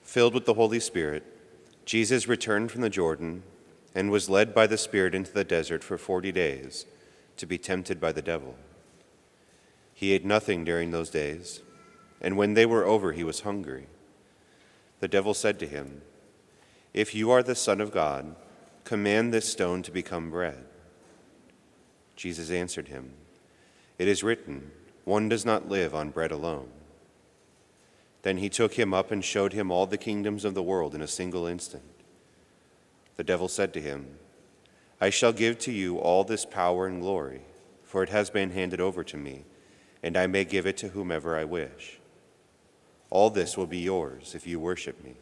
Filled with the Holy Spirit, Jesus returned from the Jordan and was led by the Spirit into the desert for 40 days to be tempted by the devil. He ate nothing during those days, and when they were over, he was hungry. The devil said to him, "If you are the Son of God, command this stone to become bread." Jesus answered him, "It is written, 'One does not live on bread alone.'" Then he took him up and showed him all the kingdoms of the world in a single instant. The devil said to him, "I shall give to you all this power and glory, for it has been handed over to me, and I may give it to whomever I wish. All this will be yours if you worship me."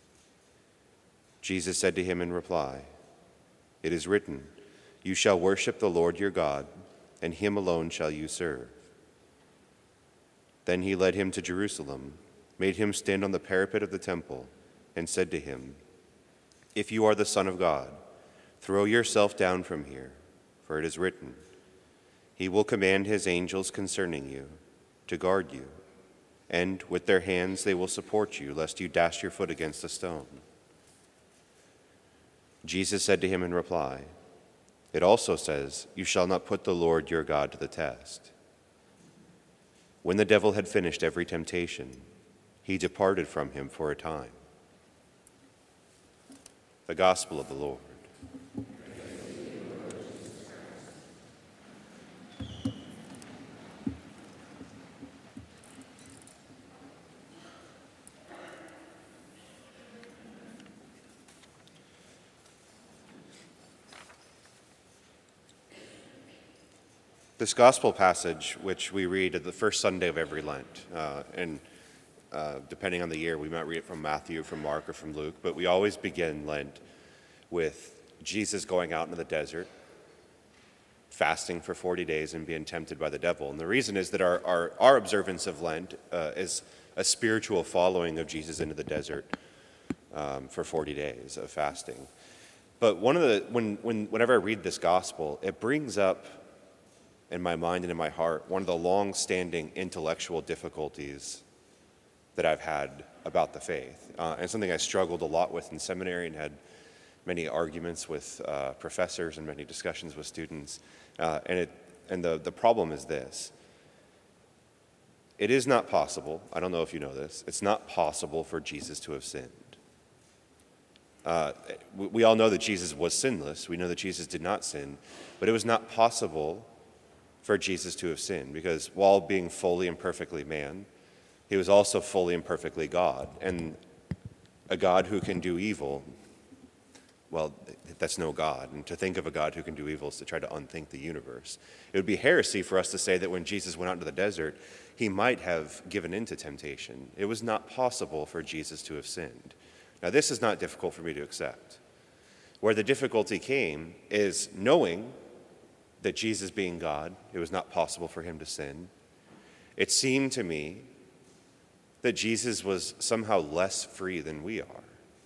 Jesus said to him in reply, "It is written, 'You shall worship the Lord your God, and him alone shall you serve.'" Then he led him to Jerusalem, made him stand on the parapet of the temple, and said to him, "If you are the Son of God, throw yourself down from here, for it is written, 'He will command his angels concerning you, to guard you, and with their hands they will support you, lest you dash your foot against a stone.'" Jesus said to him in reply, "It also says, 'You shall not put the Lord your God to the test.'" When the devil had finished every temptation, he departed from him for a time. The Gospel of the Lord. This gospel passage, which we read at the first Sunday of every Lent, and depending on the year, we might read it from Matthew, from Mark, or from Luke, but we always begin Lent with Jesus going out into the desert, fasting for 40 days and being tempted by the devil. And the reason is that our observance of Lent is a spiritual following of Jesus into the desert for 40 days of fasting. But whenever I read this gospel, it brings up in my mind and in my heart one of the long-standing intellectual difficulties that I've had about the faith, and something I struggled a lot with in seminary and had many arguments with professors and many discussions with students. And the problem is this: it is not possible. I don't know if you know this. It's not possible for Jesus to have sinned. We all know that Jesus was sinless. We know that Jesus did not sin, but it was not possible for Jesus to have sinned, because while being fully and perfectly man, he was also fully and perfectly God. And a God who can do evil, well, that's no God. And to think of a God who can do evil is to try to unthink the universe. It would be heresy for us to say that when Jesus went out into the desert, he might have given in to temptation. It was not possible for Jesus to have sinned. Now, this is not difficult for me to accept. Where the difficulty came is knowing that Jesus being God, it was not possible for him to sin. It seemed to me that Jesus was somehow less free than we are.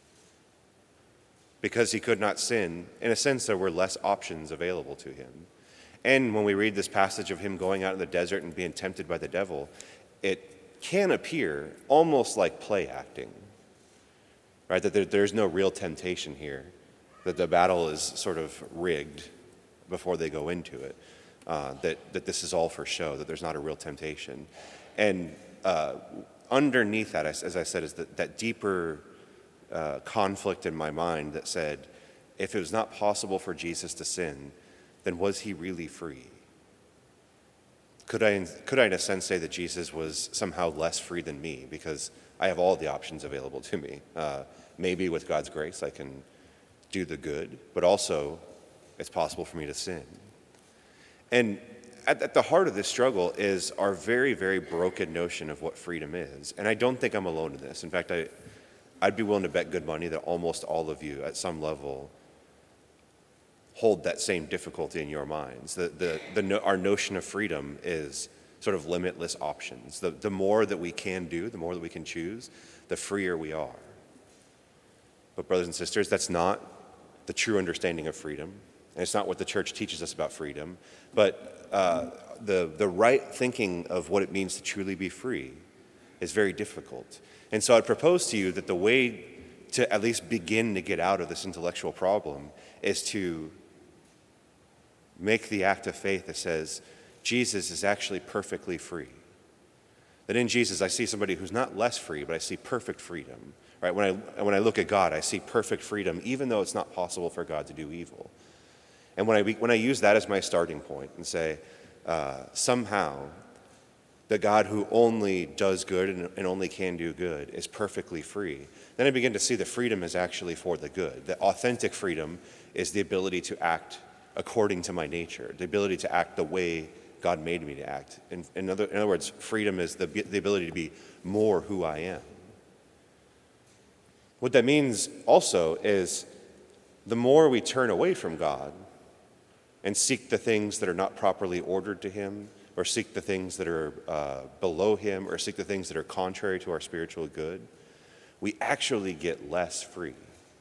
Because he could not sin, in a sense, there were less options available to him. And when we read this passage of him going out in the desert and being tempted by the devil, it can appear almost like play acting, right? That there's no real temptation here, that the battle is sort of rigged before they go into it, that this is all for show, that there's not a real temptation. And underneath that, as I said, is that deeper conflict in my mind that said, if it was not possible for Jesus to sin, then was he really free? Could I in a sense say that Jesus was somehow less free than me because I have all the options available to me? Maybe with God's grace I can do the good, but also it's possible for me to sin. And at the heart of this struggle is our very, very broken notion of what freedom is. And I don't think I'm alone in this. In fact, I'd be willing to bet good money that almost all of you at some level hold that same difficulty in your minds. Our notion of freedom is sort of limitless options. The more that we can do, the more that we can choose, the freer we are. But brothers and sisters, that's not the true understanding of freedom. And it's not what the church teaches us about freedom. But the right thinking of what it means to truly be free is very difficult. And so I'd propose to you that the way to at least begin to get out of this intellectual problem is to make the act of faith that says, Jesus is actually perfectly free. That in Jesus, I see somebody who's not less free, but I see perfect freedom. Right? When I look at God, I see perfect freedom, even though it's not possible for God to do evil. And when I use that as my starting point and say, somehow, the God who only does good and only can do good is perfectly free, then I begin to see that freedom is actually for the good. That authentic freedom is the ability to act according to my nature, the ability to act the way God made me to act. In other words, freedom is the ability to be more who I am. What that means also is the more we turn away from God and seek the things that are not properly ordered to him, or seek the things that are below him, or seek the things that are contrary to our spiritual good, we actually get less free.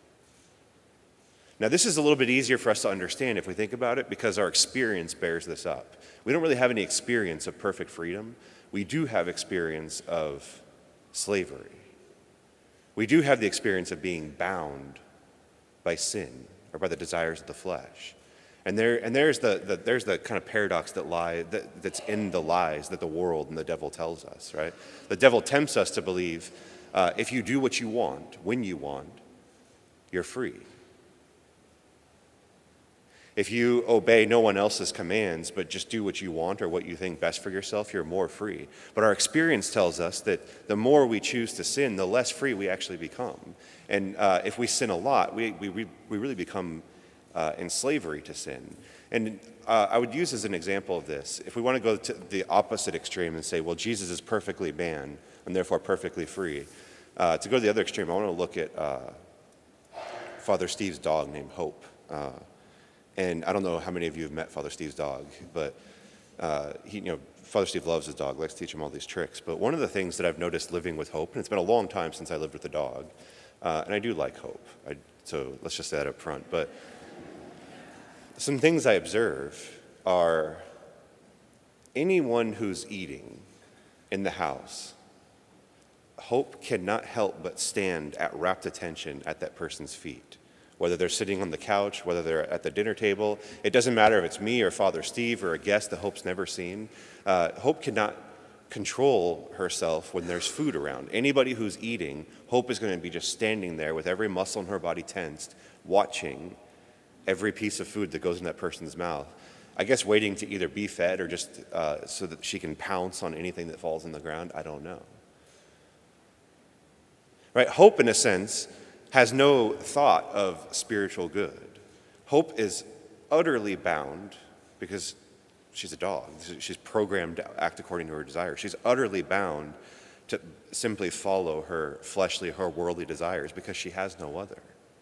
Now, this is a little bit easier for us to understand if we think about it, because our experience bears this up. We don't really have any experience of perfect freedom. We do have experience of slavery. We do have the experience of being bound by sin or by the desires of the flesh. And there's the kind of paradox that's in the lies that the world and the devil tells us, right? The devil tempts us to believe if you do what you want, when you want, you're free. If you obey no one else's commands, but just do what you want or what you think best for yourself, you're more free. But our experience tells us that the more we choose to sin, the less free we actually become. And if we sin a lot, we really become in slavery to sin. And I would use as an example of this, if we want to go to the opposite extreme and say, well, Jesus is perfectly man and therefore perfectly free. To go to the other extreme, I want to look at Father Steve's dog named Hope. And I don't know how many of you have met Father Steve's dog, but Father Steve loves his dog, likes to teach him all these tricks. But one of the things that I've noticed living with Hope, and it's been a long time since I lived with a dog, and I do like Hope, so let's just say that up front. But some things I observe are anyone who's eating in the house, Hope cannot help but stand at rapt attention at that person's feet. Whether they're sitting on the couch, whether they're at the dinner table, it doesn't matter if it's me or Father Steve or a guest that Hope's never seen. Hope cannot control herself when there's food around. Anybody who's eating, Hope is going to be just standing there with every muscle in her body tensed, watching every piece of food that goes in that person's mouth. I guess waiting to either be fed or just so that she can pounce on anything that falls on the ground. I don't know. Right? Hope, in a sense, has no thought of spiritual good. Hope is utterly bound because she's a dog. She's programmed to act according to her desire. She's utterly bound to simply follow her fleshly, her worldly desires because she has no other.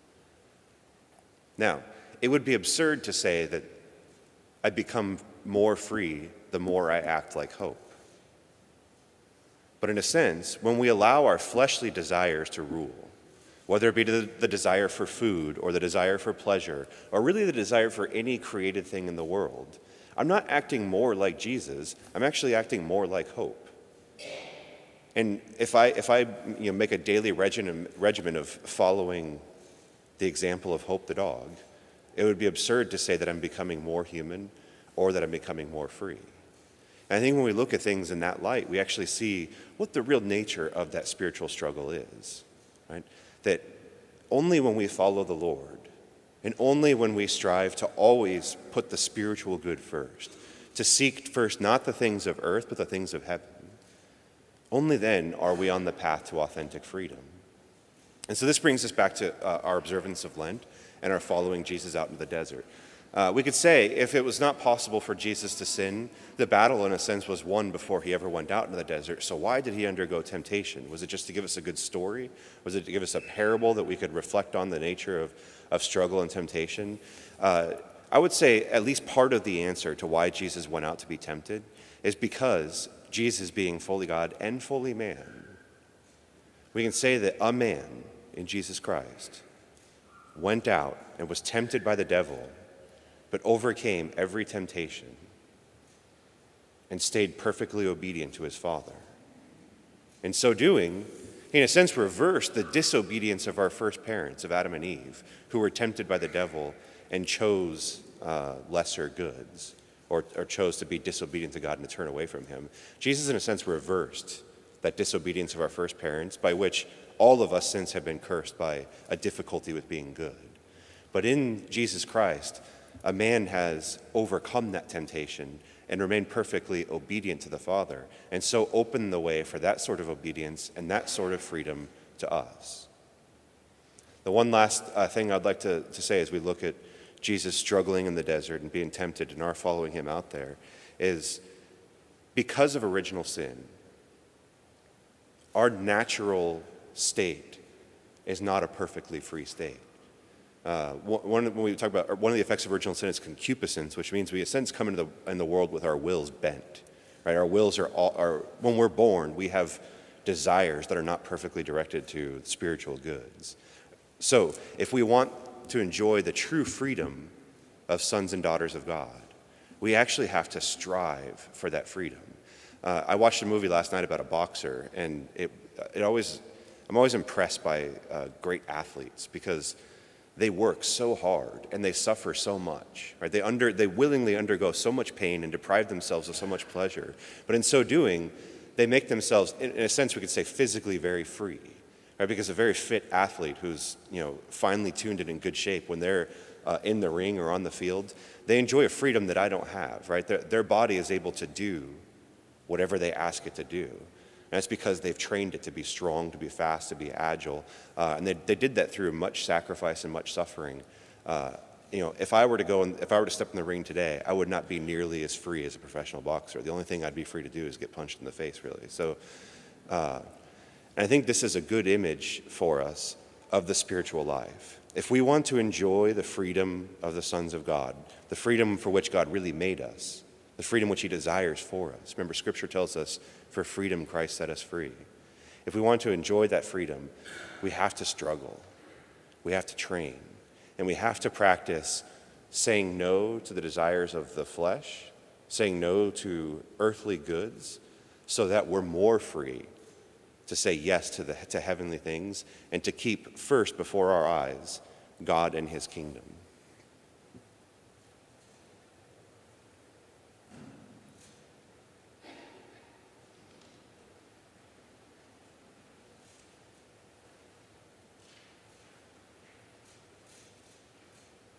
Now, it would be absurd to say that I become more free the more I act like Hope. But in a sense, when we allow our fleshly desires to rule, whether it be the desire for food or the desire for pleasure, or really the desire for any created thing in the world, I'm not acting more like Jesus, I'm actually acting more like Hope. And if I make a daily regimen of following the example of Hope the dog, it would be absurd to say that I'm becoming more human or that I'm becoming more free. And I think when we look at things in that light, we actually see what the real nature of that spiritual struggle is, right? That only when we follow the Lord, and only when we strive to always put the spiritual good first, to seek first not the things of earth, but the things of heaven, only then are we on the path to authentic freedom. And so this brings us back to our observance of Lent and our following Jesus out into the desert. We could say if it was not possible for Jesus to sin, the battle in a sense was won before he ever went out into the desert. So why did he undergo temptation? Was it just to give us a good story? Was it to give us a parable that we could reflect on the nature of struggle and temptation? I would say at least part of the answer to why Jesus went out to be tempted is because Jesus, being fully God and fully man, we can say that a man in Jesus Christ went out and was tempted by the devil, but overcame every temptation and stayed perfectly obedient to his Father. In so doing, he in a sense reversed the disobedience of our first parents, of Adam and Eve, who were tempted by the devil and chose lesser goods, or chose to be disobedient to God and to turn away from him. Jesus, in a sense, reversed that disobedience of our first parents, by which all of us since have been cursed by a difficulty with being good. But in Jesus Christ, a man has overcome that temptation and remained perfectly obedient to the Father, and so opened the way for that sort of obedience and that sort of freedom to us. The one last thing I'd like to say as we look at Jesus struggling in the desert and being tempted and our following him out there is, because of original sin, our natural state is not a perfectly free state. When we talk about one of the effects of original sin is concupiscence, which means we, in a sense, come into the world with our wills bent. Right? Our wills are when we're born, we have desires that are not perfectly directed to spiritual goods. So, if we want to enjoy the true freedom of sons and daughters of God, we actually have to strive for that freedom. I watched a movie last night about a boxer, and I'm always impressed by great athletes, because they work so hard and they suffer so much. Right? They willingly undergo so much pain and deprive themselves of so much pleasure. But in so doing, they make themselves, in a sense, we could say, physically very free. Right? Because a very fit athlete who's finely tuned and in good shape, when they're in the ring or on the field, they enjoy a freedom that I don't have. Right? Their body is able to do whatever they ask it to do. And that's because they've trained it to be strong, to be fast, to be agile. And they did that through much sacrifice and much suffering. If I were to step in the ring today, I would not be nearly as free as a professional boxer. The only thing I'd be free to do is get punched in the face, really. So, and I think this is a good image for us of the spiritual life. If we want to enjoy the freedom of the sons of God, the freedom for which God really made us, the freedom which he desires for us. Remember, Scripture tells us, for freedom Christ set us free. If we want to enjoy that freedom, we have to struggle. We have to train. And we have to practice saying no to the desires of the flesh, saying no to earthly goods, so that we're more free to say yes to heavenly things and to keep first before our eyes God and his kingdom.